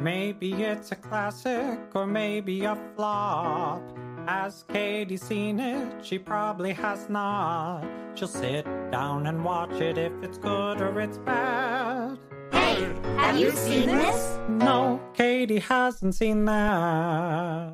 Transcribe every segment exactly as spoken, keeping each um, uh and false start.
Maybe it's a classic or maybe a flop. Has Katie seen it? She probably has not. She'll sit down and watch it if it's good or it's bad. Hey, have you seen this? No, Katie hasn't seen that.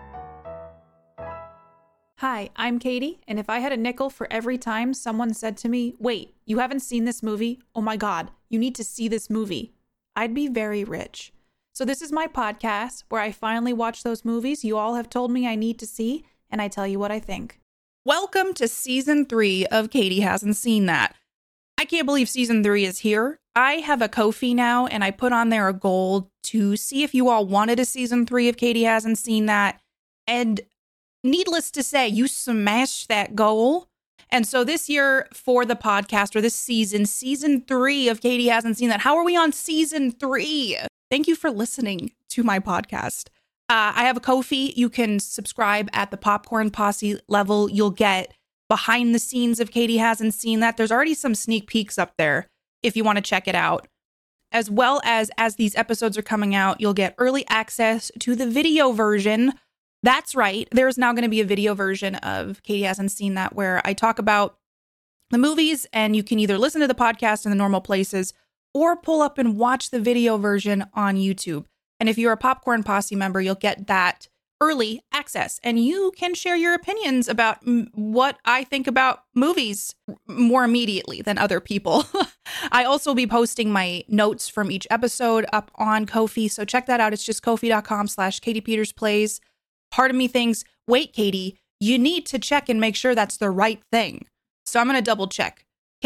Hi, I'm Katie, and if I had a nickel for every time someone said to me, wait, you haven't seen this movie? Oh my God, you need to see this movie, I'd be very rich. So this is my podcast where I finally watch those movies you all have told me I need to see, and I tell you what I think. Welcome to season three of Katie Hasn't Seen That. I can't believe season three is here. I have a Ko-fi now, and I put on there a goal to see if you all wanted a season three of Katie Hasn't Seen That. And needless to say, you smashed that goal. And so this year for the podcast, or this season, season three of Katie Hasn't Seen That. How are we on season three? Thank you for listening to my podcast. Uh, I have a Ko-fi. You can subscribe at the Popcorn Posse level. You'll get behind the scenes of Katie Hasn't Seen That. There's already some sneak peeks up there if you want to check it out. As well as, as these episodes are coming out, you'll get early access to the video version. That's right. There's now going to be a video version of Katie Hasn't Seen That where I talk about the movies, and you can either listen to the podcast in the normal places or pull up and watch the video version on YouTube. And if you're a Popcorn Posse member, you'll get that early access, and you can share your opinions about m- what I think about movies more immediately than other people. I also will be posting my notes from each episode up on Ko-fi, so check that out. It's just ko-fi.com slash Katie Peters Plays. Part of me thinks, wait, Katie, you need to check and make sure that's the right thing. So I'm going to double check.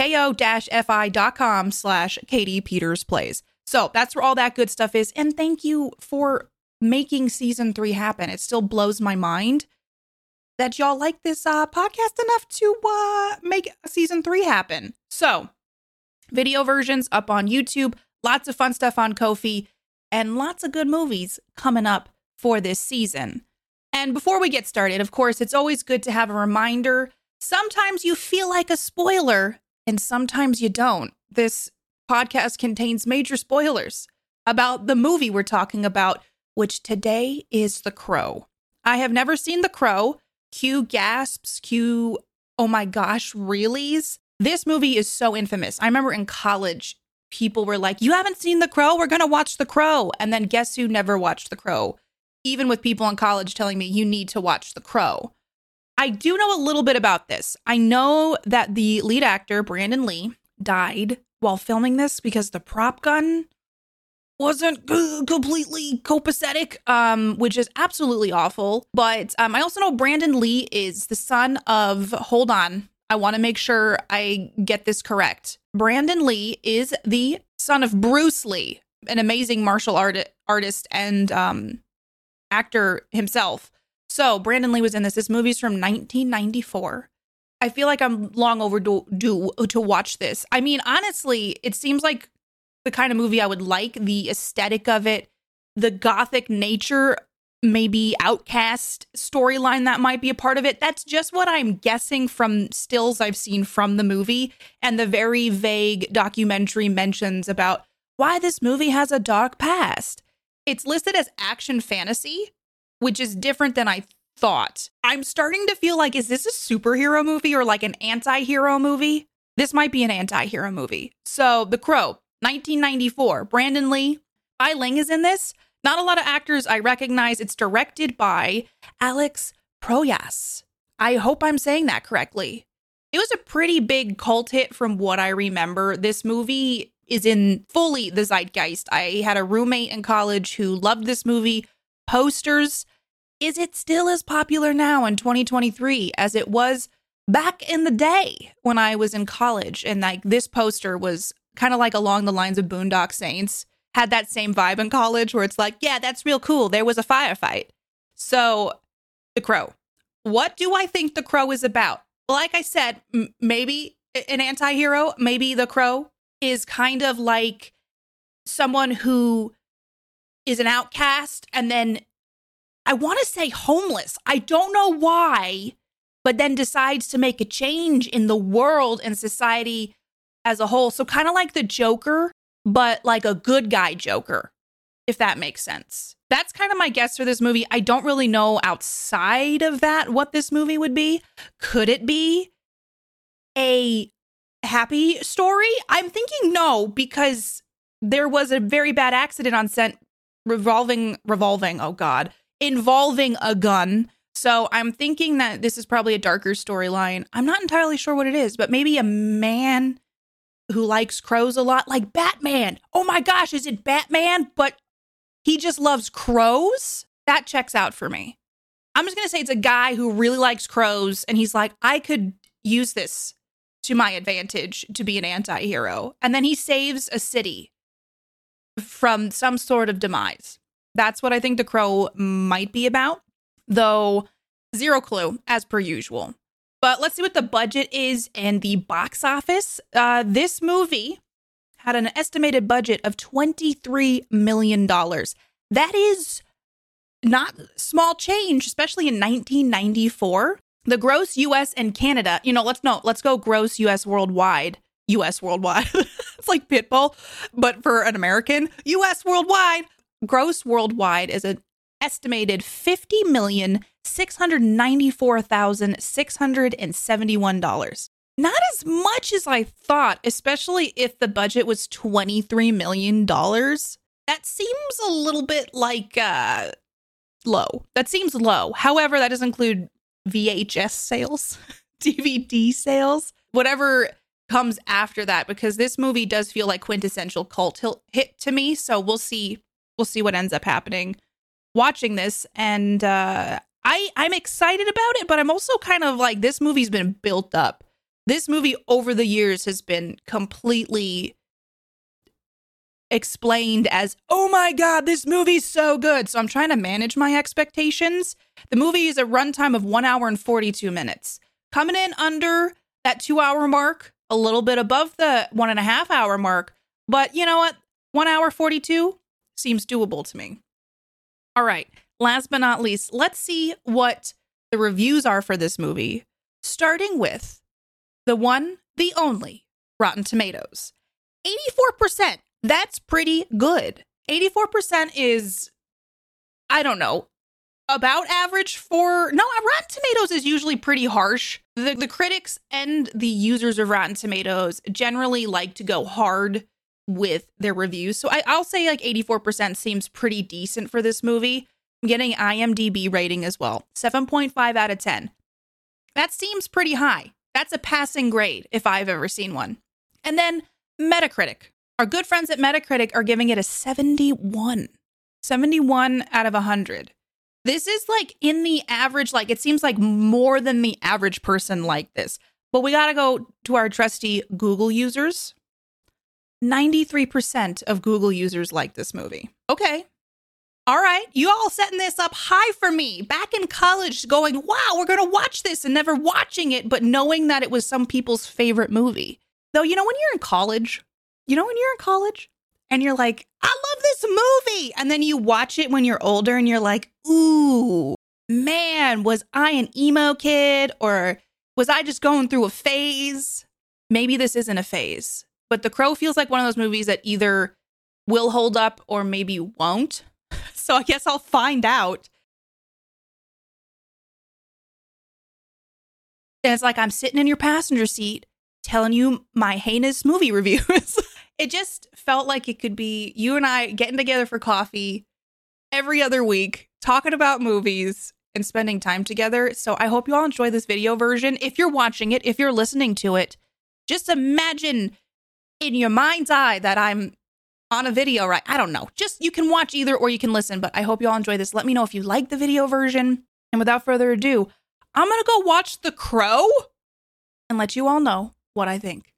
ko-fi.com slash Katie Peters Plays. So that's where all that good stuff is. And thank you for making season three happen. It still blows my mind that y'all like this uh, podcast enough to uh, make season three happen. So video versions up on YouTube, lots of fun stuff on Ko-fi, and lots of good movies coming up for this season. And before we get started, of course, it's always good to have a reminder. Sometimes you feel like a spoiler, and sometimes you don't. This podcast contains major spoilers about the movie we're talking about, which today is The Crow. I have never seen The Crow. Cue gasps, cue, oh my gosh, reallys. This movie is so infamous. I remember in college, people were like, you haven't seen The Crow? We're going to watch The Crow. And then guess who never watched The Crow? Even with people in college telling me you need to watch The Crow. I do know a little bit about this. I know that the lead actor, Brandon Lee, died while filming this because the prop gun wasn't g- completely copacetic, um, which is absolutely awful. But um, I also know Brandon Lee is the son of, hold on, I want to make sure I get this correct. Brandon Lee is the son of Bruce Lee, an amazing martial art- artist and um, actor himself. So Brandon Lee was in this. This movie's from nineteen ninety-four. I feel like I'm long overdue to watch this. I mean, honestly, it seems like the kind of movie I would like. The aesthetic of it, the gothic nature, maybe outcast storyline that might be a part of it. That's just what I'm guessing from stills I've seen from the movie and the very vague documentary mentions about why this movie has a dark past. It's listed as action fantasy, which is different than I thought. I'm starting to feel like, is this a superhero movie or like an anti-hero movie? This might be an anti-hero movie. So The Crow, nineteen ninety-four. Brandon Lee. Ai Ling is in this. Not a lot of actors I recognize. It's directed by Alex Proyas. I hope I'm saying that correctly. It was a pretty big cult hit from what I remember. This movie is in fully the zeitgeist. I had a roommate in college who loved this movie. Posters. Is it still as popular now in twenty twenty-three as it was back in the day when I was in college? And like this poster was kind of like along the lines of Boondock Saints. Had that same vibe in college where it's like, yeah, that's real cool. There was a firefight. So The Crow. What do I think The Crow is about? Like I said, m- maybe an anti-hero. Maybe The Crow is kind of like someone who is an outcast and then I want to say homeless. I don't know why, but then decides to make a change in the world and society as a whole. So kind of like the Joker, but like a good guy Joker. if that makes sense. That's kind of my guess for this movie. I don't really know outside of that what this movie would be. Could it be a happy story? I'm thinking no, because there was a very bad accident on set revolving, revolving, oh God, involving a gun. So I'm thinking that this is probably a darker storyline. I'm not entirely sure what it is, but maybe a man who likes crows a lot, like Batman. Oh my gosh, is it Batman? But he just loves crows? That checks out for me. I'm just going to say it's a guy who really likes crows, and he's like, I could use this to my advantage to be an anti-hero. And then he saves a city from some sort of demise. That's what I think The Crow might be about, though zero clue, as per usual. But let's see what the budget is and the box office. Uh, this movie had an estimated budget of twenty-three million dollars. That is not small change, especially in nineteen ninety-four. The gross U S and Canada, you know, let's no, let's go gross U S worldwide. U S worldwide. It's like Pitbull, but for an American. U S worldwide. Gross worldwide is an estimated fifty million, six hundred ninety-four thousand, six hundred seventy-one dollars. Not as much as I thought, especially if the budget was twenty-three million dollars. That seems a little bit like uh, low. That seems low. However, that does include V H S sales, D V D sales, whatever comes after that, because this movie does feel like quintessential cult hit to me. So we'll see. We'll see what ends up happening watching this. And uh, I, I'm excited about it, but I'm also kind of like, this movie's been built up. This movie over the years has been completely explained as, oh my God, this movie's so good. So I'm trying to manage my expectations. The movie is a runtime of one hour and forty-two minutes. Coming in under that two hour mark, a little bit above the one and a half hour mark. But you know what? One hour forty-two seems doable to me. All right. Last but not least, let's see what the reviews are for this movie. Starting with the one, the only, Rotten Tomatoes. eighty-four percent. That's pretty good. eighty-four percent is, I don't know, about average for... No, Rotten Tomatoes is usually pretty harsh. The, the critics and the users of Rotten Tomatoes generally like to go hard with their reviews. So I, I'll say like eighty-four percent seems pretty decent for this movie. I'm getting IMDb rating as well. seven point five out of ten. That seems pretty high. That's a passing grade if I've ever seen one. And then Metacritic. Our good friends at Metacritic are giving it a seventy-one. seventy-one out of one hundred. This is like in the average, like it seems like more than the average person like this. But we got to go to our trusty Google users. ninety-three percent of Google users like this movie. Okay. All right. You all setting this up high for me. Back in college going, wow, we're going to watch this, and never watching it, but knowing that it was some people's favorite movie. Though, you know, when you're in college, you know, when you're in college and you're like, I love this movie. And then you watch it when you're older and you're like, ooh, man, was I an emo kid, or was I just going through a phase? Maybe this isn't a phase. But The Crow feels like one of those movies that either will hold up or maybe won't. So I guess I'll find out. And it's like I'm sitting in your passenger seat telling you my heinous movie reviews. It just felt like it could be you and I getting together for coffee every other week, talking about movies and spending time together. So I hope you all enjoy this video version. If you're watching it, if you're listening to it, just imagine in your mind's eye that I'm on a video, right? I don't know. Just, you can watch either or you can listen, but I hope you all enjoy this. Let me know if you like the video version. And without further ado, I'm going to go watch The Crow and let you all know what I think.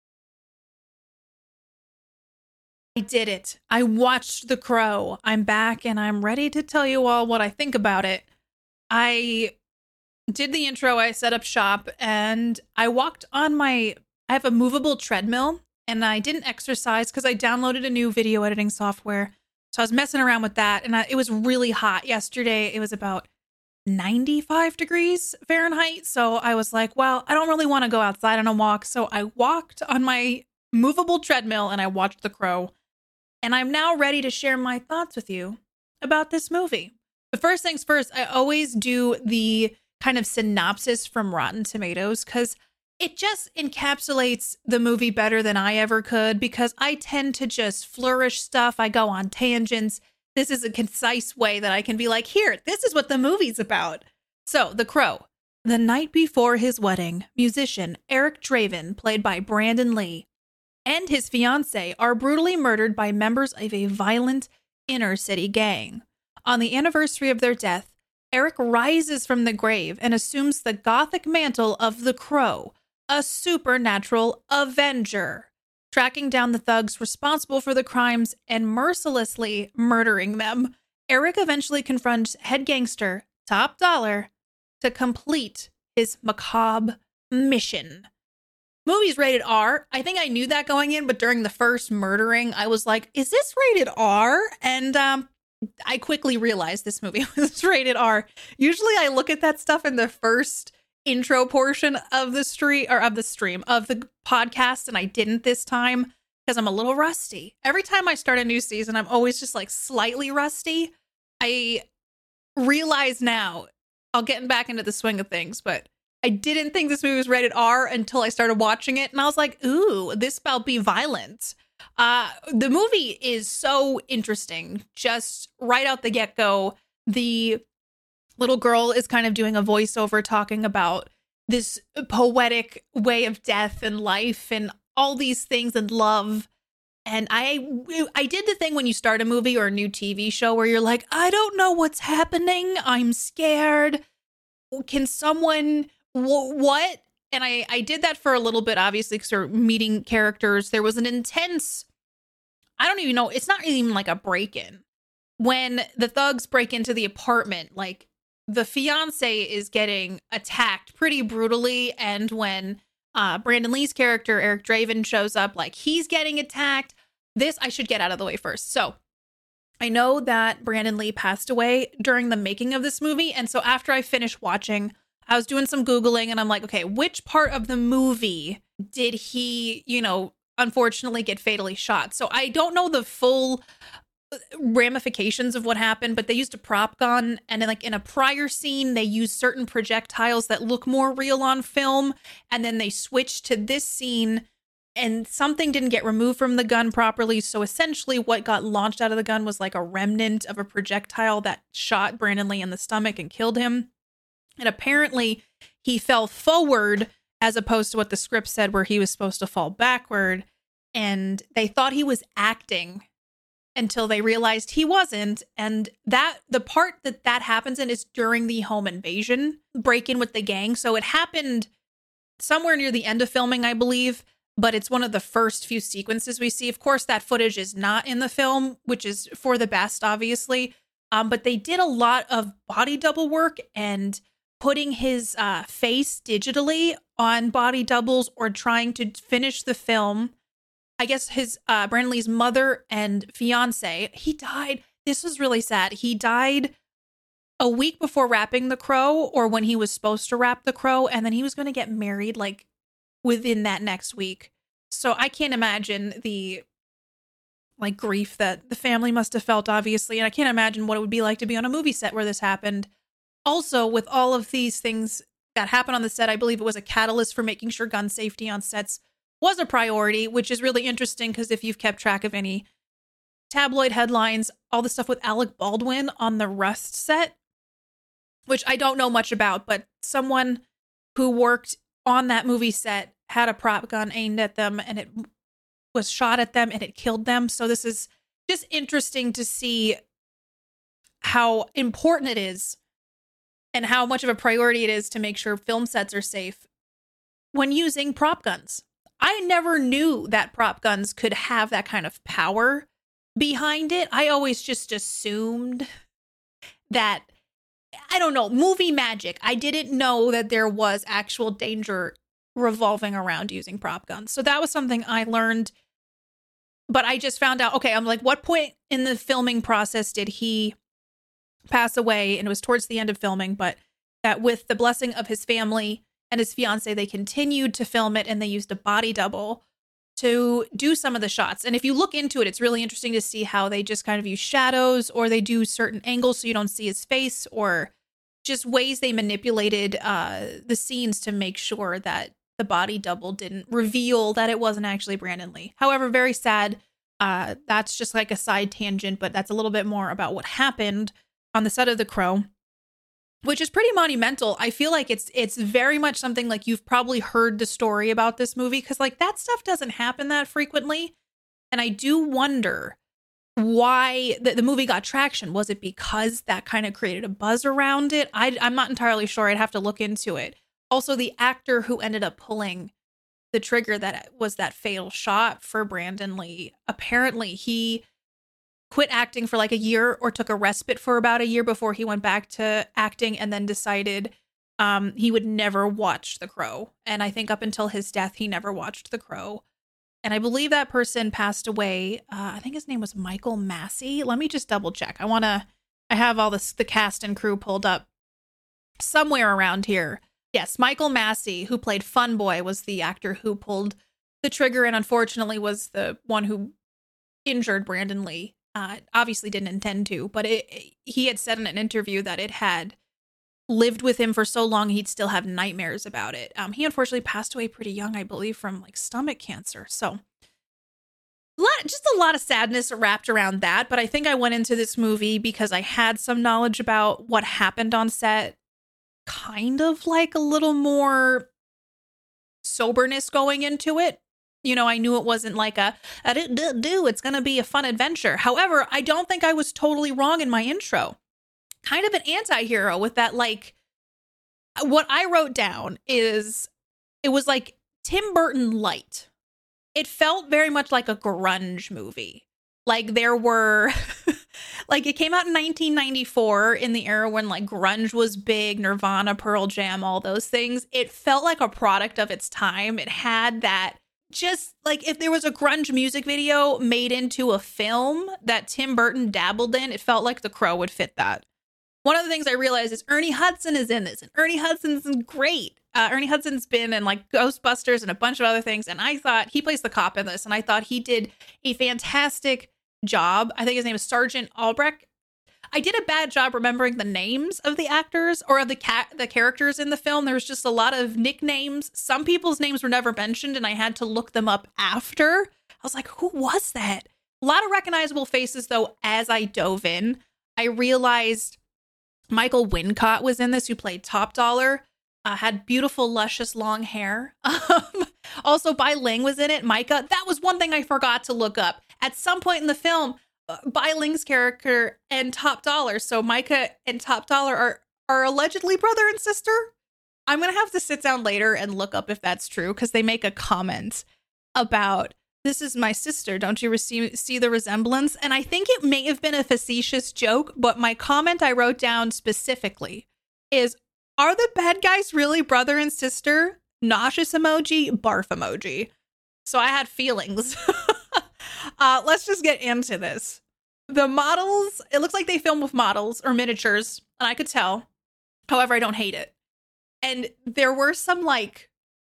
I did it. I watched The Crow. I'm back and I'm ready to tell you all what I think about it. I did the intro, I set up shop, and I walked on my, I have a movable treadmill. And I didn't exercise because I downloaded a new video editing software. So I was messing around with that. And I, it was really hot yesterday. It was about ninety-five degrees Fahrenheit. So I was like, well, I don't really want to go outside on a walk. So I walked on my movable treadmill and I watched The Crow. and I'm now ready to share my thoughts with you about this movie. But first things first, I always do the kind of synopsis from Rotten Tomatoes because it just encapsulates the movie better than I ever could, because I tend to just flourish stuff. I go on tangents. This is a concise way that I can be like, here, this is what the movie's about. So, The Crow. The night before his wedding, musician Eric Draven, played by Brandon Lee, and his fiancée are brutally murdered by members of a violent inner-city gang. On the anniversary of their death, Eric rises from the grave and assumes the gothic mantle of the Crow, a supernatural avenger, tracking down the thugs responsible for the crimes and mercilessly murdering them. Eric eventually confronts head gangster Top Dollar to complete his macabre mission. Movie's rated R. I think I knew that going in, but during the first murdering, I was like, is this rated R? And um, I quickly realized this movie was rated R. Usually I look at that stuff in the first intro portion of the stream or of the stream of the podcast, and I didn't this time because I'm a little rusty. Every time I start a new season, I'm always just like slightly rusty. I realize now, I'll get back into the swing of things, but I didn't think this movie was rated R until I started watching it, and I was like, ooh, this about be violent. Uh, the movie is so interesting. Just right out the get-go, the little girl is kind of doing a voiceover talking about this poetic way of death and life and all these things and love. And I I did the thing when you start a movie or a new T V show where you're like, I don't know what's happening. I'm scared. Can someone, wh- what? And I, I did that for a little bit, obviously, because we're meeting characters. There was an intense, I don't even know, it's not even like a break-in. When the thugs break into the apartment, like, the fiance is getting attacked pretty brutally, and when uh, Brandon Lee's character, Eric Draven, shows up, like, he's getting attacked. This, I should get out of the way first. So, I know that Brandon Lee passed away during the making of this movie, and so after I finished watching, I was doing some Googling, and I'm like, okay, which part of the movie did he, you know, unfortunately get fatally shot? So I don't know the full ramifications of what happened, but they used a prop gun, and then like in a prior scene, they used certain projectiles that look more real on film, and then they switched to this scene, and something didn't get removed from the gun properly. So essentially what got launched out of the gun was like a remnant of a projectile that shot Brandon Lee in the stomach and killed him. And apparently he fell forward as opposed to what the script said, where he was supposed to fall backward. And they thought he was acting until they realized he wasn't. And that the part that that happens in is during the home invasion break-in with the gang. So it happened somewhere near the end of filming, I believe. But it's one of the first few sequences we see. Of course, that footage is not in the film, which is for the best, obviously. Um, but they did a lot of body double work and putting his uh, face digitally on body doubles or trying to finish the film. I guess his uh, Brandon Lee's mother and fiance, he died. This was really sad. He died a week before wrapping The Crow, or when he was supposed to wrap The Crow, and then he was going to get married like within that next week. So I can't imagine the like grief that the family must have felt, obviously. And I can't imagine what it would be like to be on a movie set where this happened. Also, with all of these things that happened on the set, I believe it was a catalyst for making sure gun safety on sets was a priority, which is really interesting because if you've kept track of any tabloid headlines, all the stuff with Alec Baldwin on the Rust set, which I don't know much about, but someone who worked on that movie set had a prop gun aimed at them and it was shot at them and it killed them. So this is just interesting to see how important it is and how much of a priority it is to make sure film sets are safe when using prop guns. I never knew that prop guns could have that kind of power behind it. I always just assumed that, I don't know, movie magic. I didn't know that there was actual danger revolving around using prop guns. So that was something I learned. But I just found out, okay, I'm like, what point in the filming process did he pass away? And it was towards the end of filming, but that with the blessing of his family and his fiance, they continued to film it and they used a body double to do some of the shots. And if you look into it, it's really interesting to see how they just kind of use shadows, or they do certain angles so you don't see his face, or just ways they manipulated uh, the scenes to make sure that the body double didn't reveal that it wasn't actually Brandon Lee. However, very sad. Uh, that's just like a side tangent, but that's a little bit more about what happened on the set of The Crow, which is pretty monumental. I feel like it's it's very much something like you've probably heard the story about this movie, because like that stuff doesn't happen that frequently. And I do wonder why the, the movie got traction. Was it because that kind of created a buzz around it? I, I'm not entirely sure. I'd have to look into it. Also, the actor who ended up pulling the trigger that was that fatal shot for Brandon Lee, apparently he quit acting for like a year, or took a respite for about a year before he went back to acting, and then decided um, he would never watch The Crow. And I think up until his death, he never watched The Crow. And I believe that person passed away. Uh, I think his name was Michael Massey. Let me just double check. I want to, I have all this, the cast and crew pulled up somewhere around here. Yes, Michael Massey, who played Fun Boy, was the actor who pulled the trigger, and unfortunately was the one who injured Brandon Lee. Uh, obviously didn't intend to, but it, it, he had said in an interview that it had lived with him for so long he'd still have nightmares about it. Um, he unfortunately passed away pretty young, I believe, from like stomach cancer. So a lot, just a lot of sadness wrapped around that. But I think I went into this movie because I had some knowledge about what happened on set, kind of like a little more soberness going into it. You know, I knew it wasn't like a, a do, do, do, it's going to be a fun adventure. However, I don't think I was totally wrong in my intro. Kind of an anti-hero with that, like, what I wrote down is, it was like Tim Burton light. It felt very much like a grunge movie. Like there were, like it came out in nineteen ninety-four in the era when like grunge was big, Nirvana, Pearl Jam, all those things. It felt like a product of its time. It had that, just like if there was a grunge music video made into a film that Tim Burton dabbled in, it felt like The Crow would fit that. One of the things I realized is Ernie Hudson is in this, and Ernie Hudson's great. Uh, Ernie Hudson's been in like Ghostbusters and a bunch of other things, and I thought he plays the cop in this, and I thought he did a fantastic job. I think his name is Sergeant Albrecht. I did a bad job remembering the names of the actors or of the cat the characters in the film. There was just a lot of nicknames. Some people's names were never mentioned, and I had to look them up after. I was like, who was that? A lot of recognizable faces, though. As I dove in, I realized Michael Wincott was in this, who played Top Dollar. Uh, had beautiful, luscious, long hair. Um, also, Bai Ling was in it. Micah. That was one thing I forgot to look up. At some point in the film, uh, Bai Ling's character and Top Dollar, so Micah and Top Dollar are are allegedly brother and sister. I'm gonna have to sit down later and look up if that's true, because they make a comment about, this is my sister, don't you receive, see the resemblance? And I think it may have been a facetious joke, but my comment I wrote down specifically is, are the bad guys really brother and sister? Nauseous emoji, barf emoji. So I had feelings. uh, let's just get into this. The models, it looks like they filmed with models or miniatures, and I could tell. However, I don't hate it. And there were some like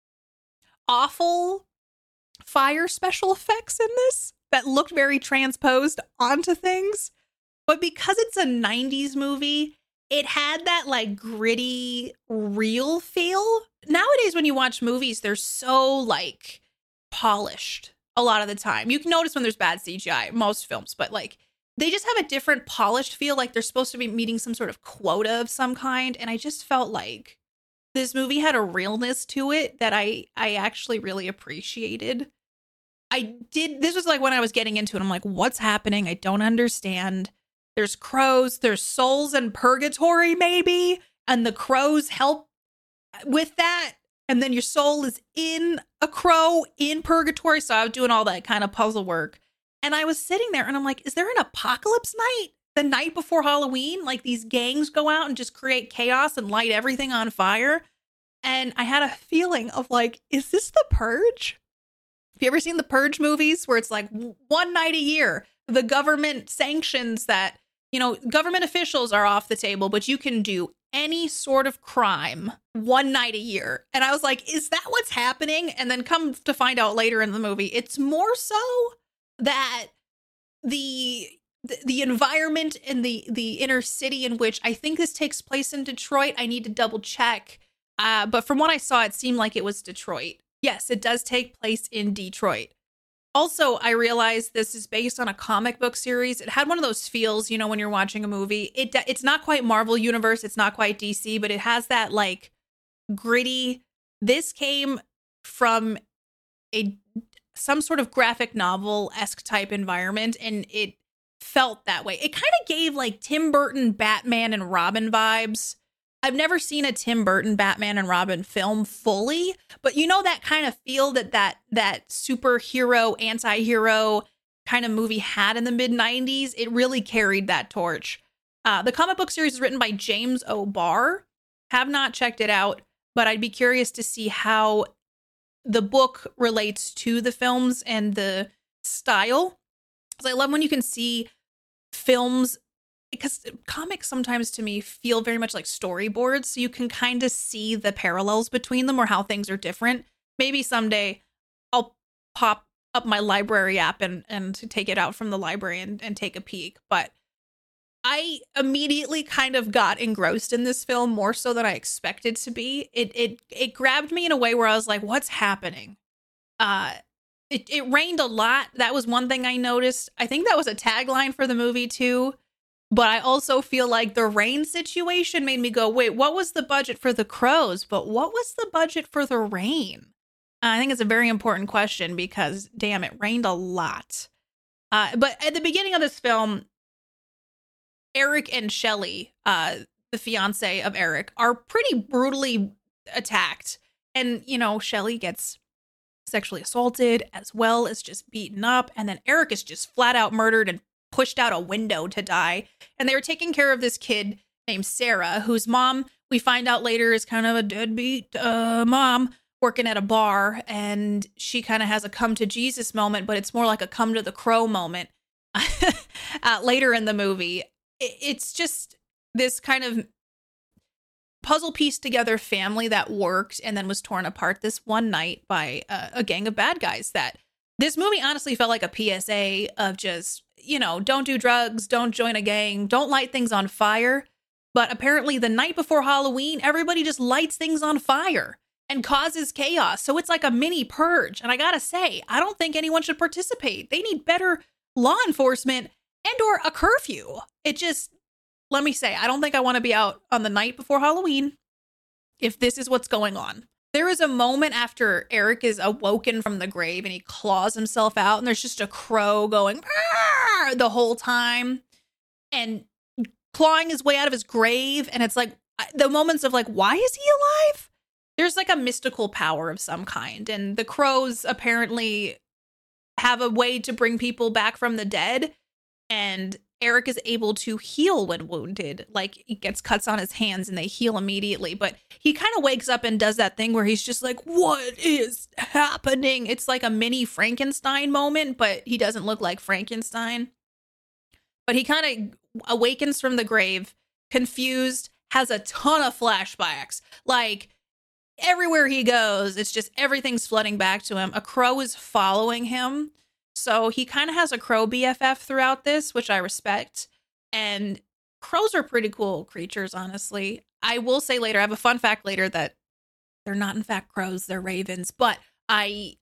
awful fire special effects in this that looked very transposed onto things. But because it's a nineties movie, it had that like gritty, real feel. Nowadays, when you watch movies, they're so like polished a lot of the time. You can notice when there's bad C G I, most films, but like they just have a different polished feel, like they're supposed to be meeting some sort of quota of some kind. And I just felt like this movie had a realness to it that I, I actually really appreciated. I did. This was like when I was getting into it, I'm like, what's happening? I don't understand. There's crows, there's souls in purgatory, maybe. And the crows help with that. And then your soul is in a crow in purgatory. So I was doing all that kind of puzzle work. And I was sitting there and I'm like, is there an apocalypse night? The night before Halloween? Like these gangs go out and just create chaos and light everything on fire. And I had a feeling of like, is this The Purge? Have you ever seen the Purge movies where it's like one night a year, the government sanctions that, you know, government officials are off the table, but you can do any sort of crime one night a year. And I was like, is that what's happening? And then come to find out later in the movie, it's more so that the the, the environment in the, the inner city in which I think this takes place in Detroit. I need to double check. Uh, but from what I saw, it seemed like it was Detroit. Yes, it does take place in Detroit. Also, I realized this is based on a comic book series. It had one of those feels, you know, when you're watching a movie. It It's not quite Marvel Universe. It's not quite D C, but it has that, like, gritty. This came from a some sort of graphic novel-esque type environment, and it felt that way. It kind of gave, like, Tim Burton Batman and Robin vibes. I've never seen a Tim Burton Batman and Robin film fully, but you know that kind of feel that that that superhero, anti-hero kind of movie had in the mid nineties. It really carried that torch. Uh, the comic book series is written by James O'Barr. Have not checked it out, but I'd be curious to see how the book relates to the films and the style. Because I love when you can see films, because comics sometimes to me feel very much like storyboards. So you can kind of see the parallels between them or how things are different. Maybe someday I'll pop up my library app and, and take it out from the library and, and take a peek. But I immediately kind of got engrossed in this film more so than I expected to be. It it it grabbed me in a way where I was like, what's happening? Uh, it, it rained a lot. That was one thing I noticed. I think that was a tagline for the movie too. But I also feel like the rain situation made me go, wait, what was the budget for the crows? But what was the budget for the rain? I think it's a very important question because, damn, it rained a lot. Uh, but at the beginning of this film, Eric and Shelley, uh, the fiance of Eric, are pretty brutally attacked. And, you know, Shelley gets sexually assaulted as well as just beaten up. And then Eric is just flat out murdered and pushed out a window to die. And they were taking care of this kid named Sarah, whose mom, we find out later, is kind of a deadbeat uh, mom working at a bar. And she kind of has a come to Jesus moment, but it's more like a come to the crow moment uh, later in the movie. It's just this kind of puzzle piece together family that worked and then was torn apart this one night by a, a gang of bad guys. That this movie honestly felt like a P S A of just, you know, don't do drugs, don't join a gang, don't light things on fire. But apparently the night before Halloween, everybody just lights things on fire and causes chaos. So it's like a mini purge. And I gotta say, I don't think anyone should participate. They need better law enforcement and or a curfew. It just, let me say, I don't think I want to be out on the night before Halloween if this is what's going on. There is a moment after Eric is awoken from the grave and he claws himself out and there's just a crow going the whole time and clawing his way out of his grave. And it's like the moments of like, why is he alive? There's like a mystical power of some kind. And the crows apparently have a way to bring people back from the dead. And Eric is able to heal when wounded. Like, he gets cuts on his hands and they heal immediately. But he kind of wakes up and does that thing where he's just like, what is happening? It's like a mini Frankenstein moment, but he doesn't look like Frankenstein. But he kind of awakens from the grave, confused, has a ton of flashbacks. Like, everywhere he goes, it's just everything's flooding back to him. A crow is following him. So he kind of has a crow B F F throughout this, which I respect. And crows are pretty cool creatures, honestly. I will say later, I have a fun fact later that they're not in fact crows, they're ravens. But I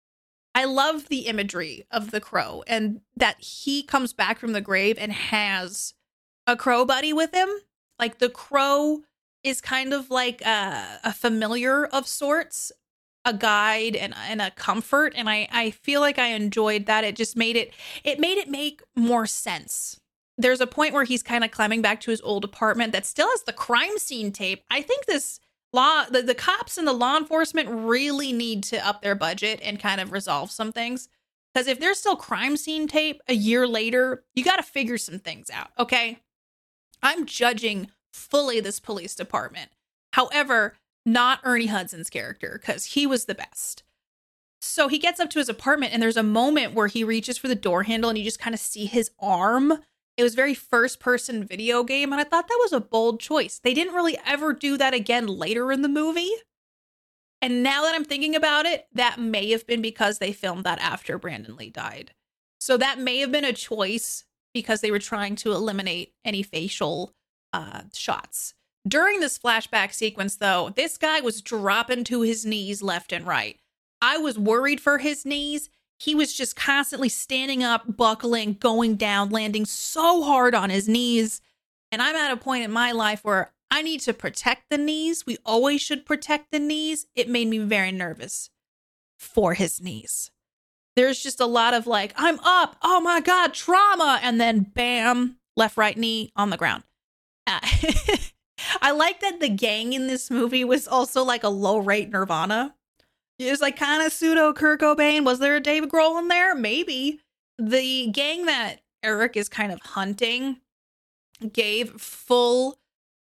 I love the imagery of the crow and that he comes back from the grave and has a crow buddy with him. Like, the crow is kind of like a, a familiar of sorts, a guide and, and a comfort. And I, I feel like I enjoyed that. It just made it, it made it make more sense. There's a point where he's kind of climbing back to his old apartment that still has the crime scene tape. I think this law, the, the cops and the law enforcement really need to up their budget and kind of resolve some things. Because if there's still crime scene tape a year later, you got to figure some things out. Okay. I'm judging fully this police department. However, not Ernie Hudson's character, because he was the best. So he gets up to his apartment and there's a moment where he reaches for the door handle and you just kind of see his arm It was very first person video game. And I thought that was a bold choice. They didn't really ever do that again later in the movie. And now that I'm thinking about it, that may have been because they filmed that after Brandon Lee died. So that may have been a choice because they were trying to eliminate any facial uh, shots. During this flashback sequence, though, this guy was dropping to his knees left and right. I was worried for his knees. He was just constantly standing up, buckling, going down, landing so hard on his knees. And I'm at a point in my life where I need to protect the knees. We always should protect the knees. It made me very nervous for his knees. There's just a lot of like, I'm up. Oh my God, trauma. And then bam, left, right knee on the ground. Uh, I like that the gang in this movie was also like a low rate Nirvana. It was like kind of pseudo Kurt Cobain. Was there a David Grohl in there? Maybe. The gang that Eric is kind of hunting gave full,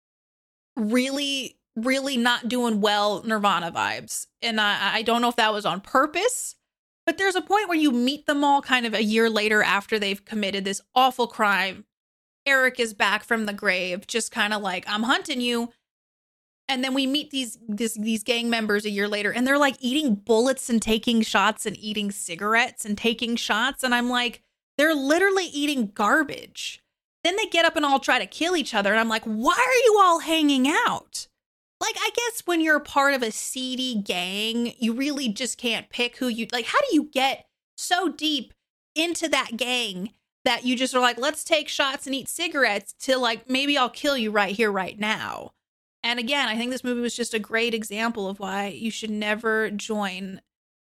really, really not doing well Nirvana vibes. And I, I don't know if that was on purpose, but there's a point where you meet them all kind of a year later after they've committed this awful crime. Eric is back from the grave, just kind of like, I'm hunting you. And then we meet these this, these gang members a year later, and they're like eating bullets and taking shots and eating cigarettes and taking shots. And I'm like, they're literally eating garbage. Then they get up and all try to kill each other. And I'm like, why are you all hanging out? Like, I guess when you're part of a seedy gang, you really just can't pick who you like. How do you get so deep into that gang that you just are like, let's take shots and eat cigarettes till like, maybe I'll kill you right here, right now. And again, I think this movie was just a great example of why you should never join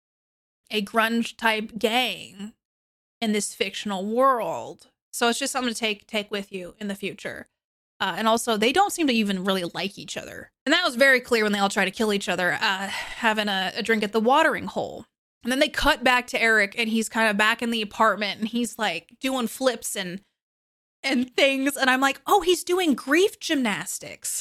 a grunge type gang in this fictional world. So it's just something to take take with you in the future. Uh, and also, they don't seem to even really like each other. And that was very clear when they all try to kill each other, uh, having a, a drink at the watering hole. And then they cut back to Eric, and he's kind of back in the apartment, and he's like doing flips and and things. And I'm like, oh, he's doing grief gymnastics.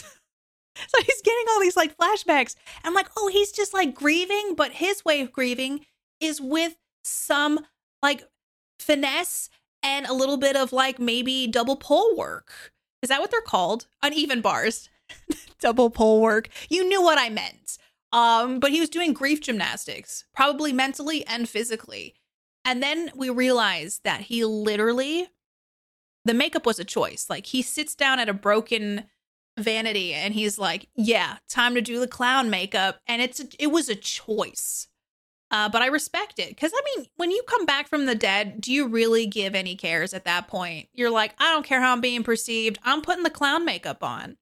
So he's getting all these like flashbacks. I'm like, oh, he's just like grieving, but his way of grieving is with some like finesse and a little bit of like maybe double pole work. Is that what they're called? Uneven bars. Double pole work. You knew what I meant. Um, but he was doing grief gymnastics, probably mentally and physically. And then we realized that he literally, the makeup was a choice. Like he sits down at a broken vanity and he's like, yeah, time to do the clown makeup. And it's a, it was a choice. Uh, but I respect it. Because, I mean, when you come back from the dead, do you really give any cares at that point? You're like, I don't care how I'm being perceived. I'm putting the clown makeup on.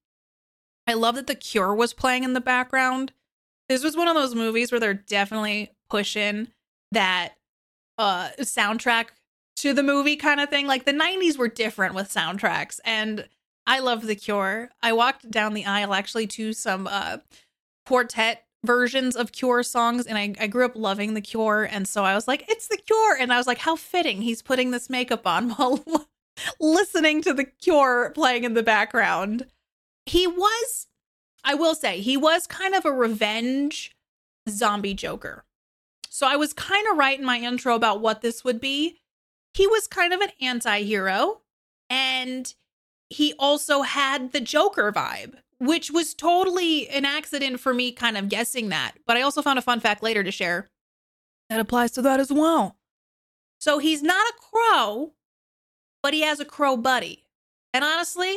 I love that The Cure was playing in the background. This was one of those movies where they're definitely pushing that uh, soundtrack to the movie kind of thing. Like, the nineties were different with soundtracks. And I love The Cure. I walked down the aisle actually to some uh, quartet versions of Cure songs, and I, I grew up loving The Cure, and so I was like, it's The Cure, and I was like, how fitting he's putting this makeup on while listening to The Cure playing in the background. He was, I will say, he was kind of a revenge zombie Joker. So I was kind of right in my intro about what this would be. He was kind of an anti-hero, and he also had the Joker vibe, which was totally an accident for me kind of guessing that. But I also found a fun fact later to share that applies to that as well. So he's not a crow, but he has a crow buddy. And honestly,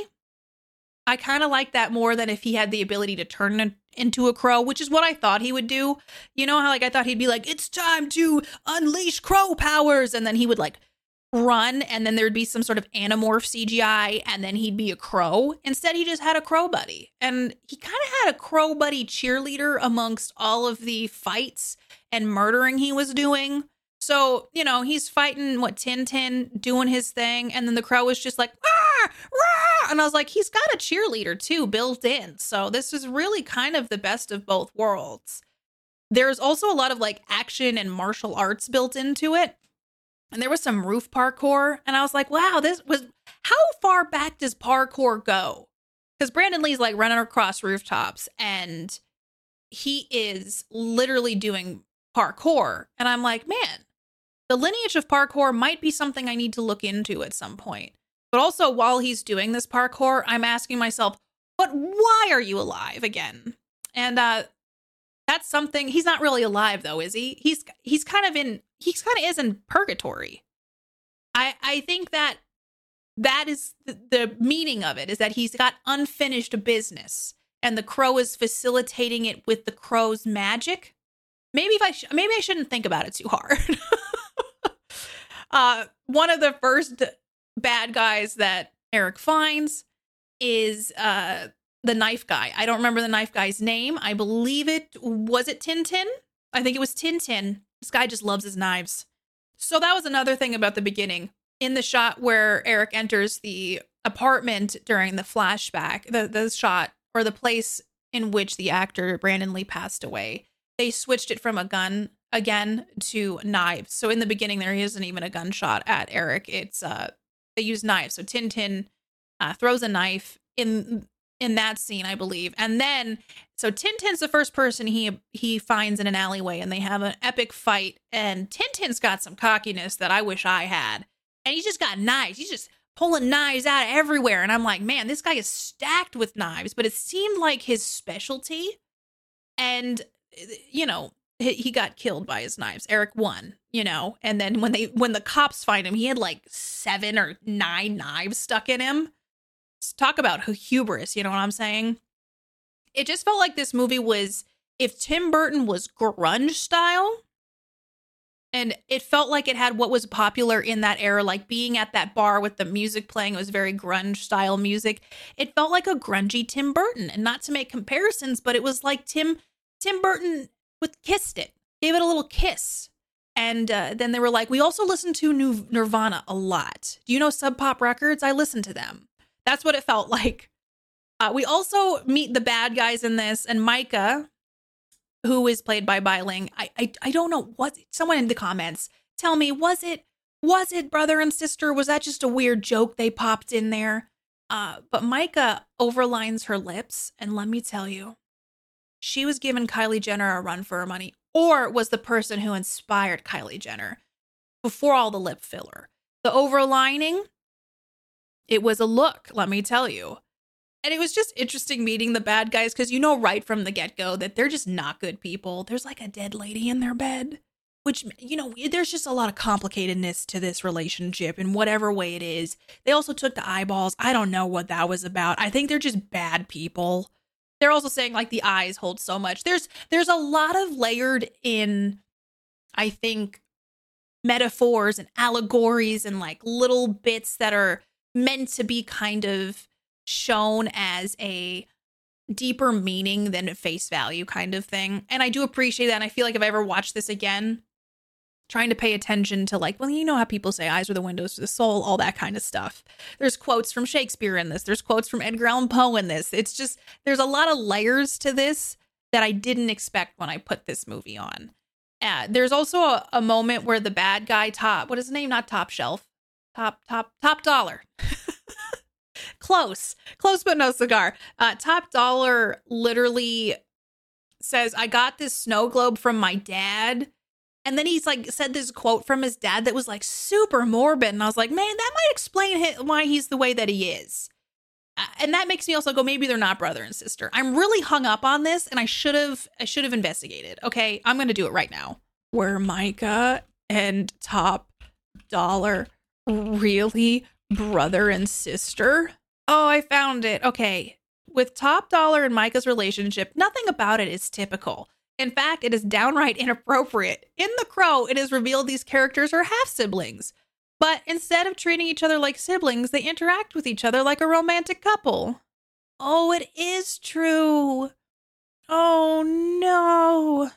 I kind of like that more than if he had the ability to turn into a crow, which is what I thought he would do. You know how like I thought he'd be like, it's time to unleash crow powers. And then he would like run, and then there'd be some sort of Animorph C G I, and then he'd be a crow. Instead, he just had a crow buddy, and he kind of had a crow buddy cheerleader amongst all of the fights and murdering he was doing. So, you know, he's fighting, what, Tintin, doing his thing, and then the crow was just like, ah, rah! And I was like, he's got a cheerleader, too, built in. So this is really kind of the best of both worlds. There's also a lot of, like, action and martial arts built into it. And there was some roof parkour, and I was like, wow, this was, how far back does parkour go? Because Brandon Lee's like running across rooftops, and he is literally doing parkour. And I'm like, man, the lineage of parkour might be something I need to look into at some point. But also, while he's doing this parkour, I'm asking myself, but why are you alive again? And uh, that's something. He's not really alive, though, is he? He's he's kind of in. He's kind of is in purgatory. I I think that that is the, the meaning of it, is that he's got unfinished business, and the crow is facilitating it with the crow's magic. Maybe if I sh- maybe I shouldn't think about it too hard. uh, one of the first bad guys that Eric finds is uh, the knife guy. I don't remember the knife guy's name. I believe it was it Tintin. I think it was Tintin. This guy just loves his knives. So that was another thing about the beginning. In the shot where Eric enters the apartment during the flashback, the the shot or the place in which the actor Brandon Lee passed away, they switched it from a gun again to knives. So in the beginning, there isn't even a gunshot at Eric. It's uh, they use knives. So Tintin uh, throws a knife in in that scene, I believe. And then, so Tintin's the first person he he finds in an alleyway, and they have an epic fight. And Tintin's got some cockiness that I wish I had. And he's just got knives. He's just pulling knives out of everywhere. And I'm like, man, this guy is stacked with knives. But it seemed like his specialty. And, you know, he got killed by his knives. Eric won, you know. And then when they when the cops find him, he had like seven or nine knives stuck in him. Talk about hubris, you know what I'm saying? It just felt like this movie was, if Tim Burton was grunge style, and it felt like it had what was popular in that era, like being at that bar with the music playing. It was very grunge style music. It felt like a grungy Tim Burton, and not to make comparisons, but it was like Tim Tim Burton with kissed it, gave it a little kiss. And uh, then they were like, we also listen to New Nirvana a lot. Do you know Sub Pop Records? I listen to them. That's what it felt like. Uh, we also meet the bad guys in this, and Micah, who is played by Bai Ling. I, I I don't know what. Someone in the comments tell me, was it was it brother and sister? Was that just a weird joke they popped in there? Uh, but Micah overlines her lips, and let me tell you, she was giving Kylie Jenner a run for her money, or was the person who inspired Kylie Jenner before all the lip filler. The overlining, it was a look, let me tell you. And it was just interesting meeting the bad guys, because you know right from the get-go that they're just not good people. There's like a dead lady in their bed, which, you know, there's just a lot of complicatedness to this relationship in whatever way it is. They also took the eyeballs. I don't know what that was about. I think they're just bad people. They're also saying like the eyes hold so much. There's there's a lot of layered in, I think, metaphors and allegories and like little bits that are meant to be kind of shown as a deeper meaning than face value kind of thing. And I do appreciate that. And I feel like if I ever watch this again, trying to pay attention to like, well, you know how people say eyes are the windows to the soul, all that kind of stuff. There's quotes from Shakespeare in this. There's quotes from Edgar Allan Poe in this. It's just, there's a lot of layers to this that I didn't expect when I put this movie on. Uh, there's also a, a moment where the bad guy, Top, what is his name? Not Top Shelf. Top, top, top dollar. Close. Close, but no cigar. Uh, Top Dollar literally says, I got this snow globe from my dad. And then he's like said this quote from his dad that was like super morbid. And I was like, man, that might explain his, why he's the way that he is. Uh, and that makes me also go, maybe they're not brother and sister. I'm really hung up on this, and I should have I should have investigated. Okay, I'm going to do it right now. Were Micah and Top Dollar really brother and sister? Oh, I found it. Okay. With Top Dollar and Micah's relationship, nothing about it is typical. In fact, it is downright inappropriate. In The Crow, it is revealed these characters are half-siblings. But instead of treating each other like siblings, they interact with each other like a romantic couple. Oh, it is true. Oh, no.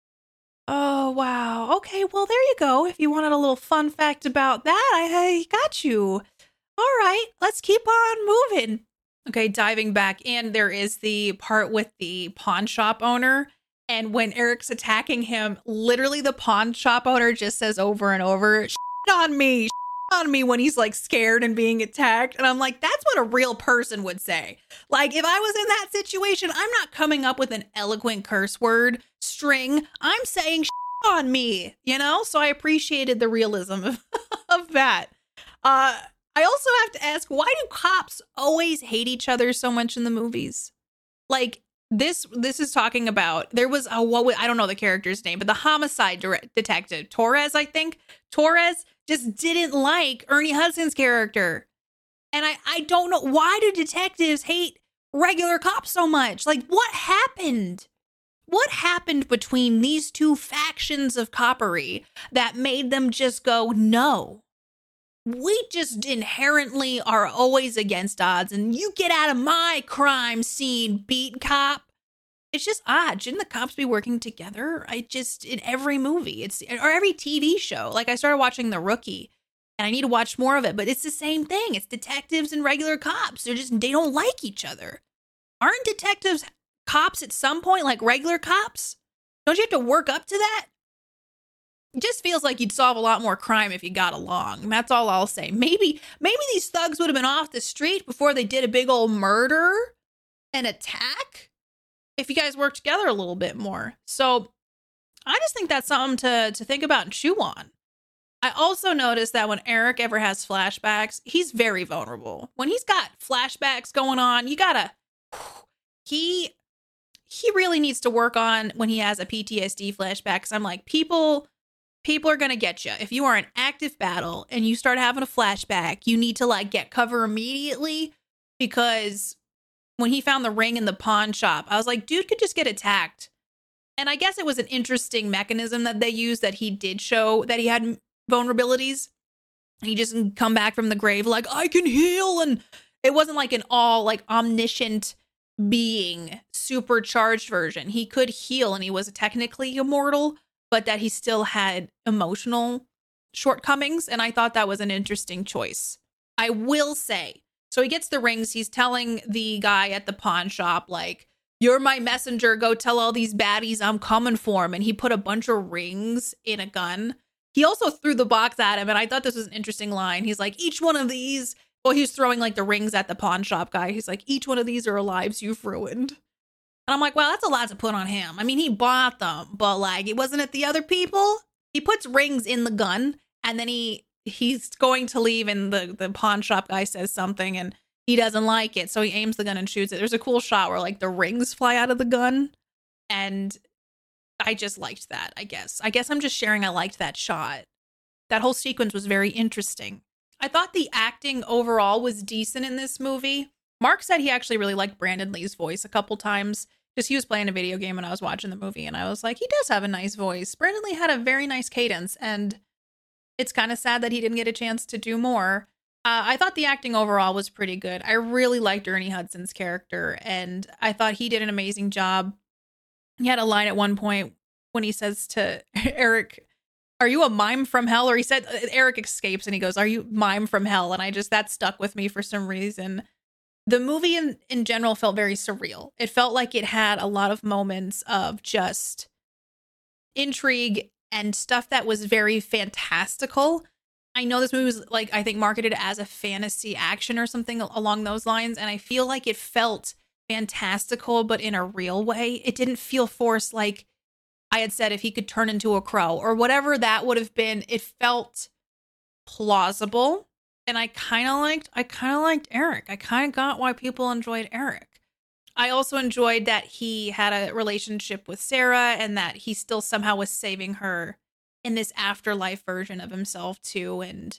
Oh, wow. Okay, well, there you go. If you wanted a little fun fact about that, I, I got you. All right, let's keep on moving. Okay, diving back in, there is the part with the pawn shop owner. And when Eric's attacking him, literally the pawn shop owner just says over and over, shit on me, shit on me, when he's like scared and being attacked. And I'm like, that's what a real person would say. Like, if I was in that situation, I'm not coming up with an eloquent curse word string. I'm saying shit on me, you know? So I appreciated the realism of, of that. Uh, I also have to ask, why do cops always hate each other so much in the movies? Like, this this is talking about, there was, a, what I don't know the character's name, but the homicide direct, detective, Torres, I think. Torres just didn't like Ernie Hudson's character. And I, I don't know, why do detectives hate regular cops so much? Like, what happened? What happened between these two factions of coppery that made them just go, no? We just inherently are always against odds, and you get out of my crime scene, beat cop. It's just odd. Shouldn't the cops be working together? I just, in every movie, it's or every T V show. Like, I started watching The Rookie, and I need to watch more of it, but it's the same thing. It's detectives and regular cops. They're just, they don't like each other. Aren't detectives cops at some point, like regular cops? Don't you have to work up to that? It just feels like you'd solve a lot more crime if you got along. That's all I'll say. Maybe, maybe these thugs would have been off the street before they did a big old murder and attack if you guys worked together a little bit more. So I just think that's something to, to think about and chew on. I also noticed that when Eric ever has flashbacks, he's very vulnerable. When he's got flashbacks going on, you gotta, he, he really needs to work on when he has a P T S D flashback. Cause I'm like, people... People are going to get you. If you are in active battle and you start having a flashback, you need to like get cover immediately, because when he found the ring in the pawn shop, I was like, dude could just get attacked. And I guess it was an interesting mechanism that they used, that he did show that he had vulnerabilities. He just come back from the grave like, I can heal. And it wasn't like an all like omniscient being, supercharged version. He could heal and he was technically immortal, but that he still had emotional shortcomings. And I thought that was an interesting choice. I will say, so he gets the rings. He's telling the guy at the pawn shop, like, you're my messenger. Go tell all these baddies I'm coming for him. And he put a bunch of rings in a gun. He also threw the box at him. And I thought this was an interesting line. He's like, each one of these, well, he's throwing like the rings at the pawn shop guy. He's like, each one of these are lives you've ruined. And I'm like, well, that's a lot to put on him. I mean, he bought them, but like, it wasn't it the other people? He puts rings in the gun, and then he he's going to leave, and the, the pawn shop guy says something, and he doesn't like it. So he aims the gun and shoots it. There's a cool shot where like the rings fly out of the gun. And I just liked that, I guess. I guess I'm just sharing I liked that shot. That whole sequence was very interesting. I thought the acting overall was decent in this movie. Mark said he actually really liked Brandon Lee's voice a couple times, because he was playing a video game and I was watching the movie, and I was like, he does have a nice voice. Brandon Lee had a very nice cadence, and it's kind of sad that he didn't get a chance to do more. Uh, I thought the acting overall was pretty good. I really liked Ernie Hudson's character, and I thought he did an amazing job. He had a line at one point when he says to Eric, are you a mime from hell? Or he said, Eric escapes and he goes, are you mime from hell? And I just, that stuck with me for some reason. The movie in, in general felt very surreal. It felt like it had a lot of moments of just intrigue and stuff that was very fantastical. I know this movie was like, I think marketed as a fantasy action or something along those lines. And I feel like it felt fantastical, but in a real way. It didn't feel forced. Like I had said, if he could turn into a crow or whatever that would have been, it felt plausible. And I kind of liked, I kind of liked Eric. I kind of got why people enjoyed Eric. I also enjoyed that he had a relationship with Sarah and that he still somehow was saving her in this afterlife version of himself too. And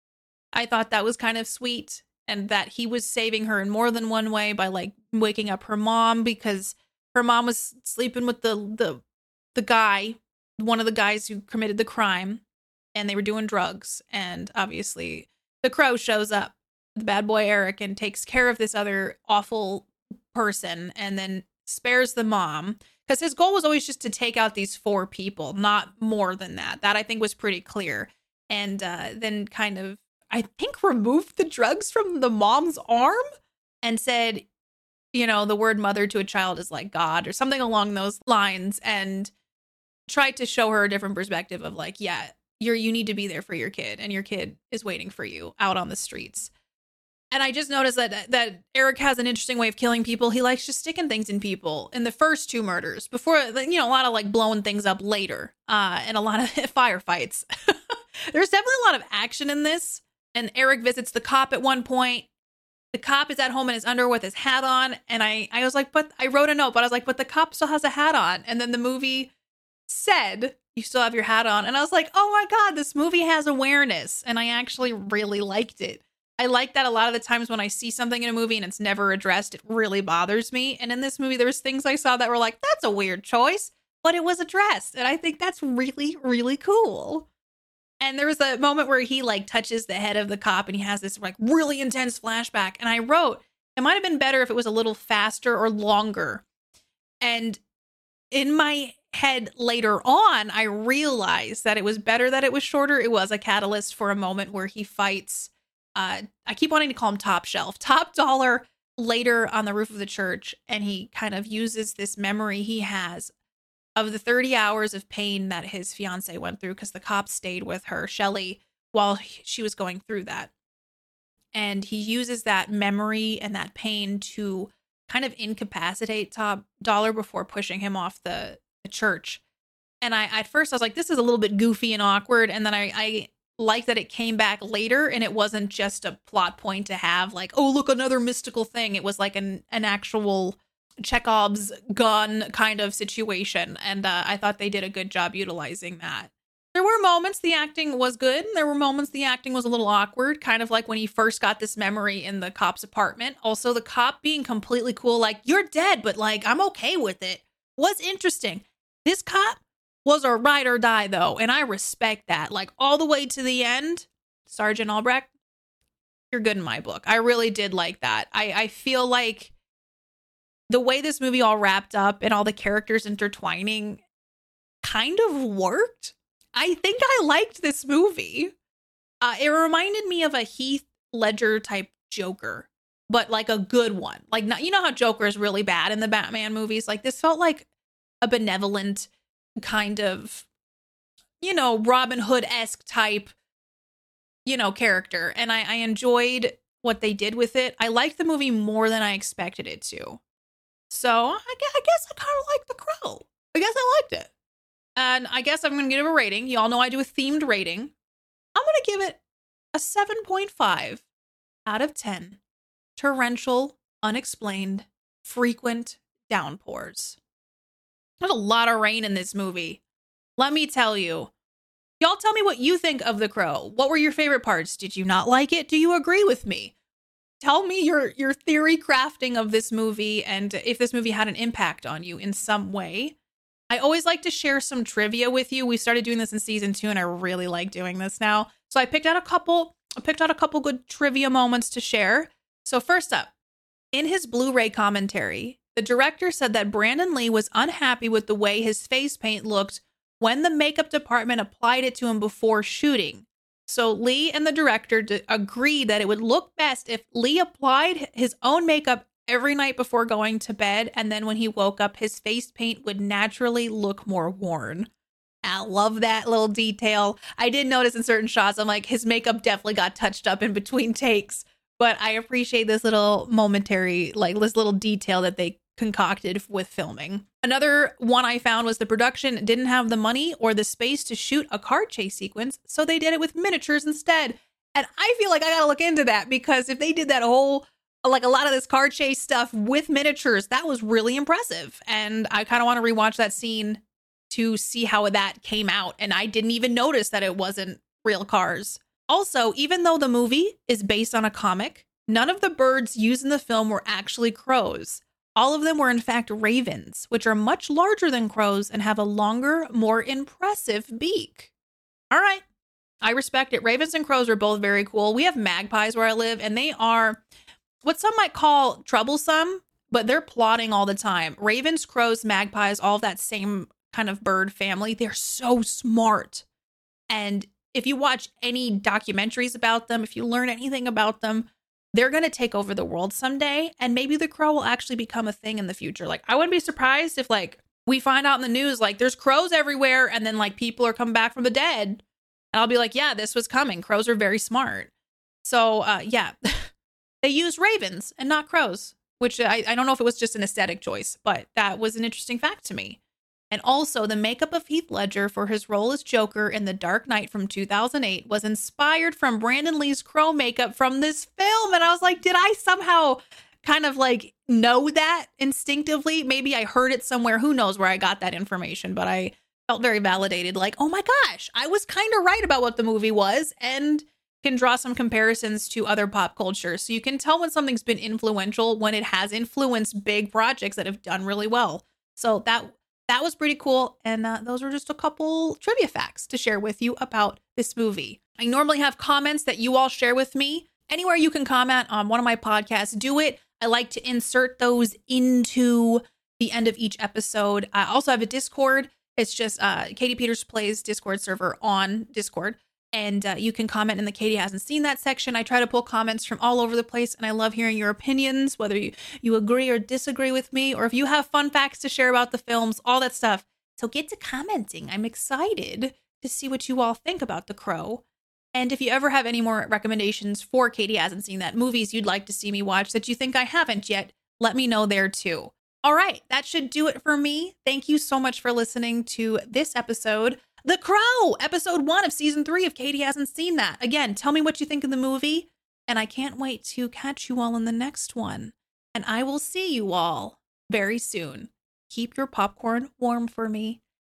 I thought that was kind of sweet, and that he was saving her in more than one way by like waking up her mom, because her mom was sleeping with the, the, the guy, one of the guys who committed the crime, and they were doing drugs. And obviously the crow shows up, the bad boy Eric, and takes care of this other awful person and then spares the mom, because his goal was always just to take out these four people, not more than that. That I think was pretty clear. And uh, then kind of, I think, removed the drugs from the mom's arm and said, you know, the word mother to a child is like God or something along those lines, and tried to show her a different perspective of like, yeah, you're, you need to be there for your kid, and your kid is waiting for you out on the streets. And I just noticed that that Eric has an interesting way of killing people. He likes just sticking things in people in the first two murders before, you know, a lot of like blowing things up later, uh, and a lot of firefights. There's definitely a lot of action in this. And Eric visits the cop at one point. The cop is at home in his underwear with his hat on. And I, I was like, but I wrote a note, but I was like, but the cop still has a hat on. And then the movie said, you still have your hat on. And I was like, oh my God, this movie has awareness. And I actually really liked it. I like that a lot of the times when I see something in a movie and it's never addressed, it really bothers me. And in this movie, there was things I saw that were like, that's a weird choice, but it was addressed. And I think that's really, really cool. And there was a moment where he like touches the head of the cop and he has this like really intense flashback. And I wrote, it might have been better if it was a little faster or longer. And in my head later on, I realized that it was better that it was shorter. It was a catalyst for a moment where he fights. Uh, I keep wanting to call him Top Shelf, Top Dollar later on the roof of the church. And he kind of uses this memory he has of the thirty hours of pain that his fiance went through because the cop stayed with her, Shelley, while she was going through that. And he uses that memory and that pain to kind of incapacitate Top Dollar before pushing him off the, the church. And I, at first I was like, this is a little bit goofy and awkward. And then I, I like that it came back later and it wasn't just a plot point to have like, oh, look, another mystical thing. It was like an, an actual Chekhov's gun kind of situation. And uh, I thought they did a good job utilizing that. There were moments the acting was good. And there were moments the acting was a little awkward, kind of like when he first got this memory in the cop's apartment. Also, the cop being completely cool, like, you're dead, but like, I'm okay with it, was interesting. This cop was a ride or die, though, and I respect that. Like, all the way to the end, Sergeant Albrecht, you're good in my book. I really did like that. I, I feel like the way this movie all wrapped up and all the characters intertwining kind of worked. I think I liked this movie. Uh, it reminded me of a Heath Ledger type Joker, but like a good one. Like, not, you know how Joker is really bad in the Batman movies? Like, this felt like a benevolent kind of, you know, Robin Hood-esque type, you know, character. And I, I enjoyed what they did with it. I liked the movie more than I expected it to. So I guess I, guess I kind of like The Crow. I guess I liked it. And I guess I'm going to give it a rating. You all know I do a themed rating. I'm going to give it a seven point five out of ten. Torrential, unexplained, frequent downpours. There's a lot of rain in this movie. Let me tell you. Y'all tell me what you think of The Crow. What were your favorite parts? Did you not like it? Do you agree with me? Tell me your, your theory crafting of this movie and if this movie had an impact on you in some way. I always like to share some trivia with you. We started doing this in season two and I really like doing this now. So I picked out a couple, I picked out a couple good trivia moments to share. So first up, in his Blu-ray commentary, the director said that Brandon Lee was unhappy with the way his face paint looked when the makeup department applied it to him before shooting. So Lee and the director d- agreed that it would look best if Lee applied his own makeup every night before going to bed, and then when he woke up, his face paint would naturally look more worn. I love that little detail. I did notice in certain shots, I'm like, his makeup definitely got touched up in between takes, but I appreciate this little momentary, like this little detail that they concocted with filming. Another one I found was the production didn't have the money or the space to shoot a car chase sequence, so they did it with miniatures instead. And I feel like I gotta look into that, because if they did that whole, like a lot of this car chase stuff with miniatures, that was really impressive. And I kind of want to rewatch that scene to see how that came out. And I didn't even notice that it wasn't real cars. Also, even though the movie is based on a comic, none of the birds used in the film were actually crows. All of them were in fact ravens, which are much larger than crows and have a longer, more impressive beak. All right. I respect it. Ravens and crows are both very cool. We have magpies where I live, and they are what some might call troublesome, but they're plotting all the time. Ravens, crows, magpies, all of that same kind of bird family. They're so smart. And if you watch any documentaries about them, if you learn anything about them, they're going to take over the world someday. And maybe the crow will actually become a thing in the future. Like, I wouldn't be surprised if like we find out in the news, like there's crows everywhere. And then like people are coming back from the dead. And I'll be like, yeah, this was coming. Crows are very smart. So uh, yeah. They used ravens and not crows, which I, I don't know if it was just an aesthetic choice, but that was an interesting fact to me. And also, the makeup of Heath Ledger for his role as Joker in The Dark Knight from two thousand eight was inspired from Brandon Lee's Crow makeup from this film. And I was like, did I somehow kind of like know that instinctively? Maybe I heard it somewhere. Who knows where I got that information, but I felt very validated. Like, oh my gosh, I was kind of right about what the movie was, and can draw some comparisons to other pop culture. So you can tell when something's been influential when it has influenced big projects that have done really well. So that that was pretty cool. And uh, those were just a couple trivia facts to share with you about this movie. I normally have comments that you all share with me. Anywhere you can comment on one of my podcasts, do it. I like to insert those into the end of each episode. I also have a Discord. It's just uh, Katie Peters Plays Discord server on Discord. And uh, you can comment in the Katie Hasn't Seen That section. I try to pull comments from all over the place, and I love hearing your opinions, whether you, you agree or disagree with me, or if you have fun facts to share about the films, all that stuff. So get to commenting. I'm excited to see what you all think about The Crow. And if you ever have any more recommendations for Katie Hasn't Seen That, movies you'd like to see me watch that you think I haven't yet, let me know there too. All right, that should do it for me. Thank you so much for listening to this episode, The Crow, episode one of season three of Katie Hasn't Seen That. Again, tell me what you think of the movie, and I can't wait to catch you all in the next one. And I will see you all very soon. Keep your popcorn warm for me.